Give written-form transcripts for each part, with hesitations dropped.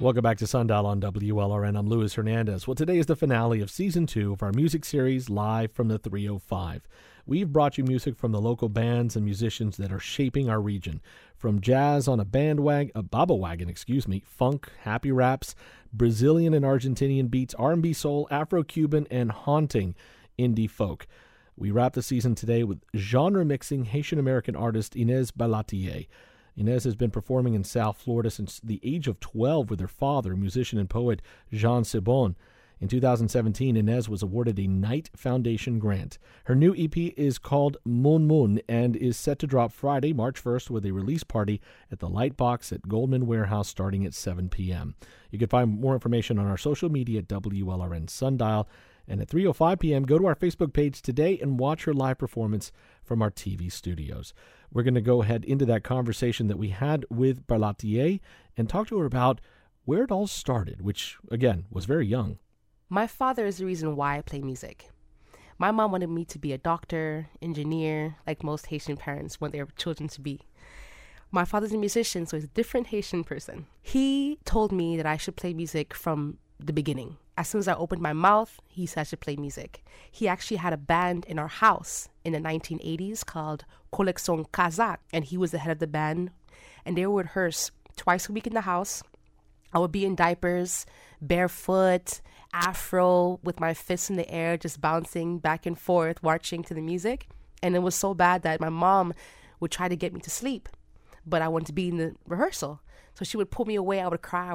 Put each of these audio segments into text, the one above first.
Welcome back to Sundial on WLRN. I'm Luis Hernandez. Well, today is the finale of Season 2 of our music series, Live from the 305. We've brought you music from the local bands and musicians that are shaping our region. From jazz on a baba wagon, funk, happy raps, Brazilian and Argentinian beats, R&B soul, Afro-Cuban, and haunting indie folk. We wrap the season today with genre-mixing Haitian-American artist Inez Barlatier. Inez has been performing in South Florida since the age of 12 with her father, musician and poet Jean Sebon. In 2017, Inez was awarded a Knight Foundation grant. Her new EP is called Moon Moon and is set to drop Friday, March 1st, with a release party at the Lightbox at Goldman Warehouse starting at 7 p.m. You can find more information on our social media at WLRN Sundial. And at 3:05 p.m., go to our Facebook page today and watch her live performance from our TV studios. We're going to go ahead into that conversation that we had with Barlatier and talk to her about where it all started, which, again, was very young. My father is the reason why I play music. My mom wanted me to be a doctor, engineer, like most Haitian parents want their children to be. My father's a musician, so he's a different Haitian person. He told me that I should play music from the beginning. As soon as I opened my mouth, he said I should play music. He actually had a band in our house in the 1980s called Collection Kazakh, and he was the head of the band, and they would rehearse twice a week in the house. I would be in diapers, barefoot, afro, with my fists in the air, just bouncing back and forth, marching to the music. And it was so bad that my mom would try to get me to sleep, but I wanted to be in the rehearsal. So she would pull me away. I would cry.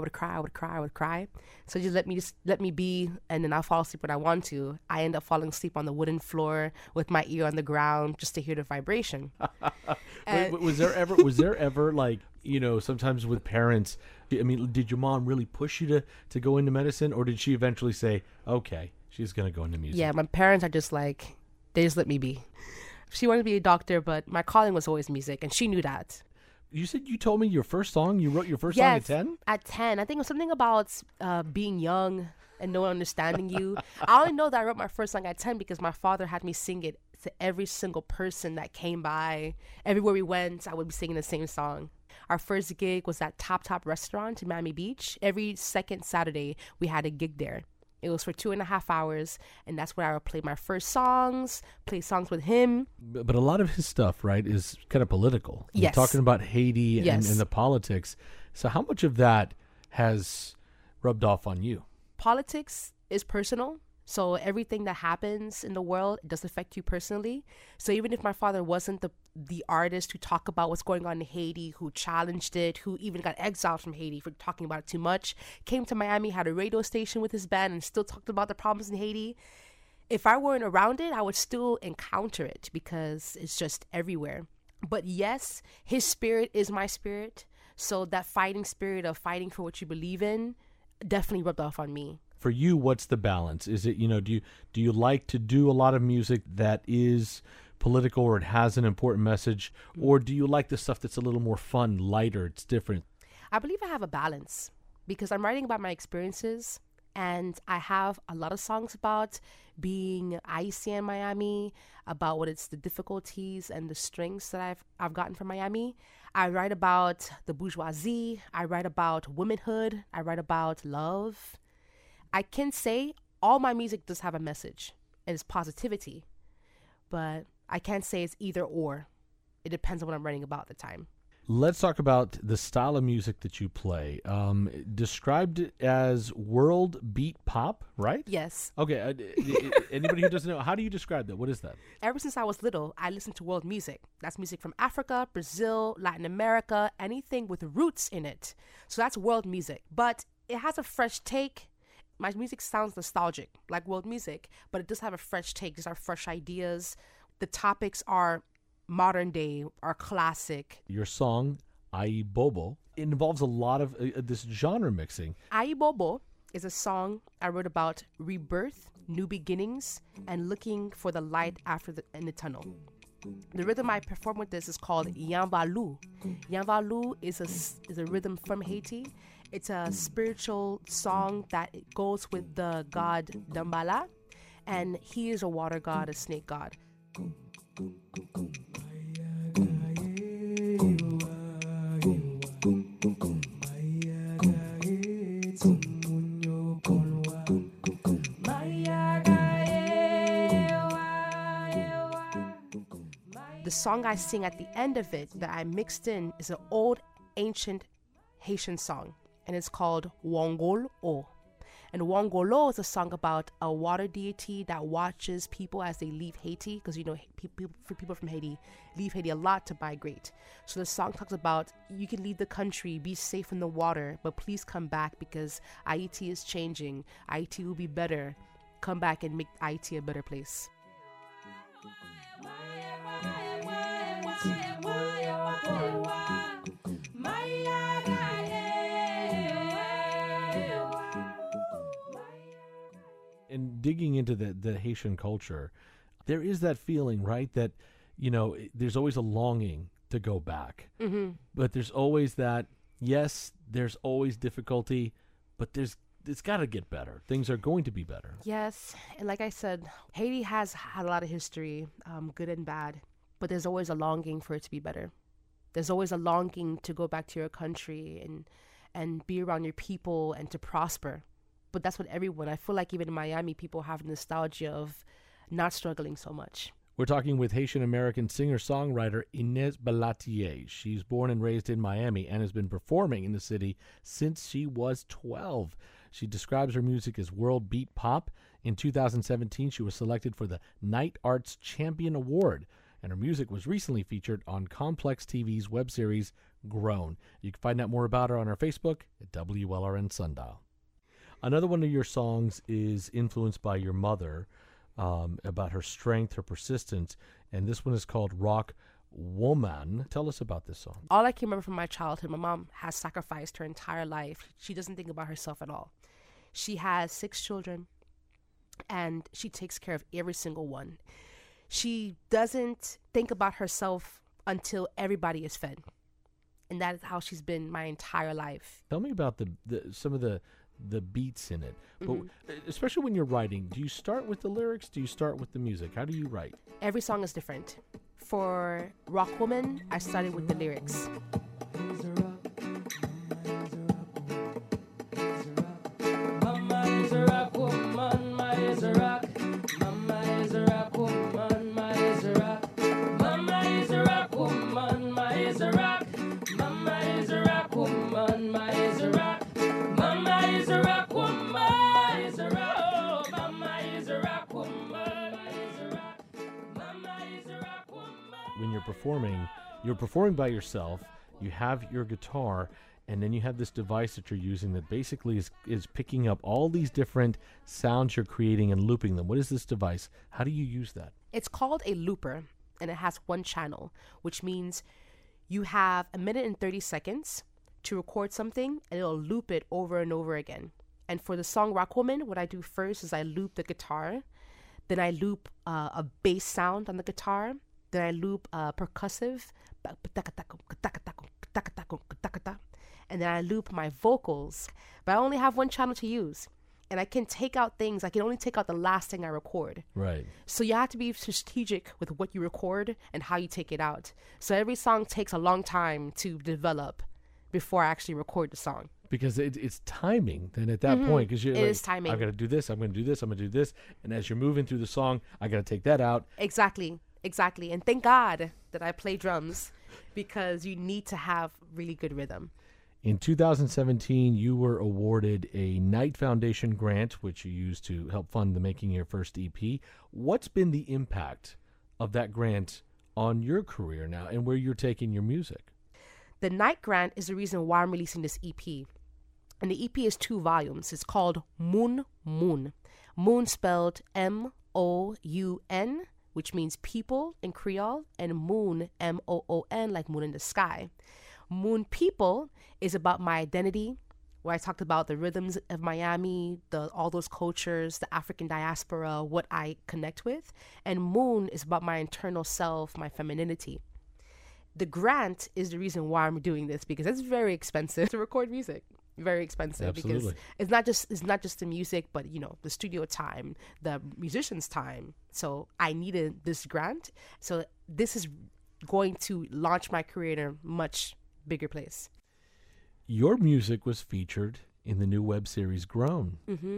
So just let me be, and then I'll fall asleep when I want to. I end up falling asleep on the wooden floor with my ear on the ground just to hear the vibration. Was there ever like, sometimes with parents, I mean, did your mom really push you to go into medicine, or did she eventually say, okay, she's going to go into music? Yeah, my parents are just like, they just let me be. She wanted to be a doctor, but my calling was always music, and she knew that. You told me your first song, you wrote your first song at 10? At 10. I think it was something about being young and no one understanding you. I only know that I wrote my first song at 10 because my father had me sing it to every single person that came by. Everywhere we went, I would be singing the same song. Our first gig was at Top Restaurant in Miami Beach. Every second Saturday, we had a gig there. It was for 2.5 hours, and that's where I would play my first songs, play songs with him. But a lot of his stuff, right, is kind of political. Yes. You're talking about Haiti and the politics. So how much of that has rubbed off on you? Politics is personal. So everything that happens in the world does affect you personally. So even if my father wasn't the artist who talked about what's going on in Haiti, who challenged it, who even got exiled from Haiti for talking about it too much, came to Miami, had a radio station with his band, and still talked about the problems in Haiti, if I weren't around it, I would still encounter it because it's just everywhere. But yes, his spirit is my spirit. So that fighting spirit of fighting for what you believe in definitely rubbed off on me. For you, what's the balance? Is it, do you like to do a lot of music that is political or it has an important message, or do you like the stuff that's a little more fun, lighter, it's different? I believe I have a balance because I'm writing about my experiences, and I have a lot of songs about being icy in Miami, about what it's the difficulties and the strengths that I've gotten from Miami. I write about the bourgeoisie. I write about womanhood. I write about love. I can say all my music does have a message and it's positivity, but I can't say it's either or. It depends on what I'm writing about at the time. Let's talk about the style of music that you play. Described it as world beat pop, right? Yes. Okay. Anybody who doesn't know, how do you describe that? What is that? Ever since I was little, I listened to world music. That's music from Africa, Brazil, Latin America, anything with roots in it. So that's world music. But it has a fresh take. My music sounds nostalgic, like world music, but it does have a fresh take. These are fresh ideas. The topics are modern day, are classic. Your song, Ai Bobo, involves a lot of this genre mixing. Ai Bobo is a song I wrote about rebirth, new beginnings, and looking for the light in the tunnel. The rhythm I perform with this is called Yanvalu. Yanvalu is a rhythm from Haiti. It's a spiritual song that goes with the god Dambala, and he is a water god, a snake god. song I sing at the end of it that I mixed in is an old ancient Haitian song, and it's called Wongol O. And Wongolo is a song about a water deity that watches people as they leave Haiti, because people from Haiti leave Haiti a lot to migrate. So the song talks about, you can leave the country, be safe in the water, but please come back because Haiti is changing. Haiti will be better. Come back and make Haiti a better place. And digging into the Haitian culture, there is that feeling, right, that, there's always a longing to go back. Mm-hmm. But there's always that, yes, there's always difficulty, but it's got to get better. Things are going to be better. Yes. And like I said, Haiti has had a lot of history, good and bad, but there's always a longing for it to be better. There's always a longing to go back to your country and be around your people and to prosper. But that's what everyone, I feel like even in Miami, people have nostalgia of not struggling so much. We're talking with Haitian-American singer-songwriter Inez Bellatier. She's born and raised in Miami and has been performing in the city since she was 12. She describes her music as world beat pop. In 2017, she was selected for the Night Arts Champion Award, and her music was recently featured on Complex TV's web series Grown. You can find out more about her on our Facebook at WLRN Sundial. Another one of your songs is influenced by your mother, about her strength, her persistence, and this one is called Rock Woman. Tell us about this song. All I can remember from my childhood, my mom has sacrificed her entire life. She doesn't think about herself at all. She has 6 children, and she takes care of every single one. She doesn't think about herself until everybody is fed, and that is how she's been my entire life. Tell me about some of the beats in it, but especially when you're writing, do you start with the lyrics? Do you start with the music? How do you write? Every song is different. For Rock Woman, I started with the lyrics. Mama is a rock woman, Ma is a rock. Mama is a rock woman, Ma is a rock. Mama is a rock woman, Ma is a rock. Mama is a rock woman, Ma is a rock. Mama is a rock woman, Ma is a rock. Mama is a rock woman, Ma is a rock. Mama is a rock woman. When you're performing by yourself, you have your guitar, and then you have this device that you're using that basically is picking up all these different sounds you're creating and looping them. What is this device? How do you use that? It's called a looper, and it has one channel, which means you have 1 minute and 30 seconds to record something, and it'll loop it over and over again. And for the song Rock Woman, what I do first is I loop the guitar, then I loop a bass sound on the guitar, then I loop percussive, and then I loop my vocals. But I only have one channel to use, and I can take out things. I can only take out the last thing I record. Right. So you have to be strategic with what you record and how you take it out. So every song takes a long time to develop before I actually record the song. Because it's timing then at that point. Because it is timing. I'm going to do this, I'm going to do this, I'm going to do this. And as you're moving through the song, I got to take that out. Exactly. And thank God that I play drums, because you need to have really good rhythm. In 2017, you were awarded a Knight Foundation grant, which you used to help fund the making of your first EP. What's been the impact of that grant on your career now and where you're taking your music? The Knight grant is the reason why I'm releasing this EP. And the EP is 2 volumes. It's called Moon Moon. Moon spelled M-O-U-N, which means people in Creole, and moon, M-O-O-N, like moon in the sky. Moon People is about my identity, where I talked about the rhythms of Miami, all those cultures, the African diaspora, what I connect with. And Moon is about my internal self, my femininity. The grant is the reason why I'm doing this, because it's very expensive to record music. Very expensive. Absolutely. Because it's not just the music, but the studio time, the musician's time. So I needed this grant. So this is going to launch my career in a much bigger place. Your music was featured in the new web series Grown.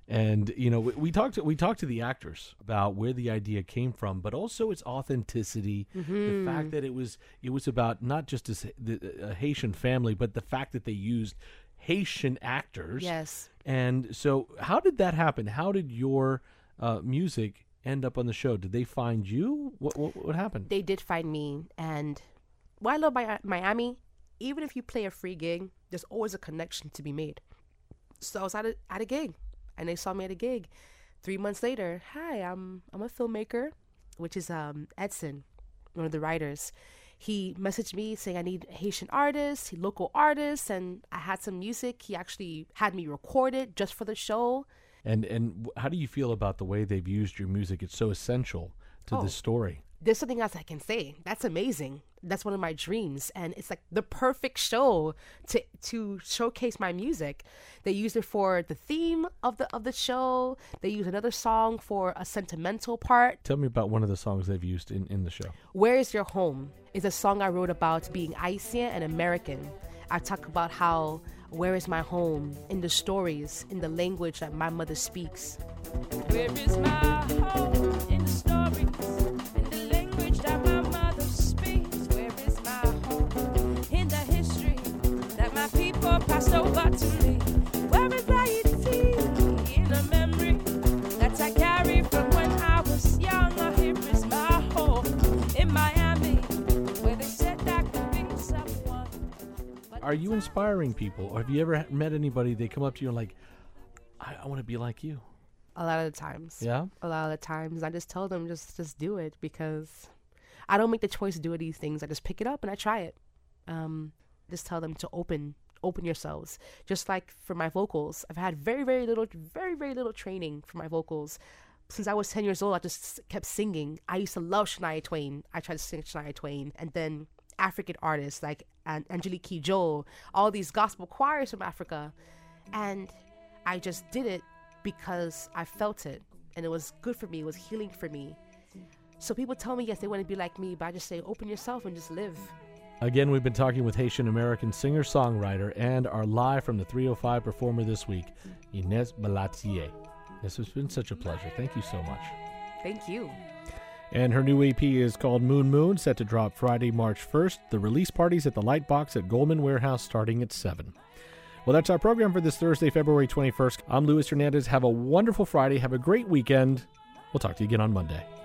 And we talked to the actors about where the idea came from, but also its authenticity. The fact that it was about not just a Haitian family, but the fact that they used Haitian actors. Yes. And so, how did that happen? How did your music end up on the show? Did they find you? What happened? They did find me, and what I love about Miami, even if you play a free gig, there's always a connection to be made. So I was at a gig, and they saw me at a gig. 3 months later, hi, I'm a filmmaker, which is Edson, one of the writers. He messaged me saying I need Haitian artists, local artists, and I had some music. He actually had me record it just for the show. And how do you feel about the way they've used your music? It's so essential to the story. There's something else I can say. That's amazing. That's one of my dreams, and it's like the perfect show to showcase my music. They use it for the theme of the show. They use another song for a sentimental part. Tell me about one of the songs they've used in the show. Where Is Your Home is a song I wrote about being Haitian and American. I talk about how where is my home in the stories, in the language that my mother speaks. Where is my home in the stories, in the language that my mother speaks? Where is my home in the history that my people passed over to me? Where is my identity in the memory that I carry from when I was young? Here is my home in Miami, where they said that could be someone. Are you inspiring people? Or have you ever met anybody, they come up to you and like, I want to be like you? A lot of the times. Yeah? A lot of the times. I just tell them, just do it, because I don't make the choice to do these things. I just pick it up and I try it. Just tell them to open yourselves. Just like for my vocals, I've had very, very little training for my vocals. Since I was 10 years old, I just kept singing. I used to love Shania Twain. I tried to sing Shania Twain. And then African artists like Angelique Kidjo, all these gospel choirs from Africa. And I just did it because I felt it, and it was good for me. It was healing for me. So people tell me, yes, they want to be like me, but I just say, open yourself and just live. Again, we've been talking with Haitian-American singer-songwriter and our live from the 305 performer this week, Inez Balatier. This has been such a pleasure. Thank you so much. Thank you. And her new EP is called Moon Moon, set to drop Friday, March 1st. The release party's at the Lightbox at Goldman Warehouse starting at 7. Well, that's our program for this Thursday, February 21st. I'm Luis Hernandez. Have a wonderful Friday. Have a great weekend. We'll talk to you again on Monday.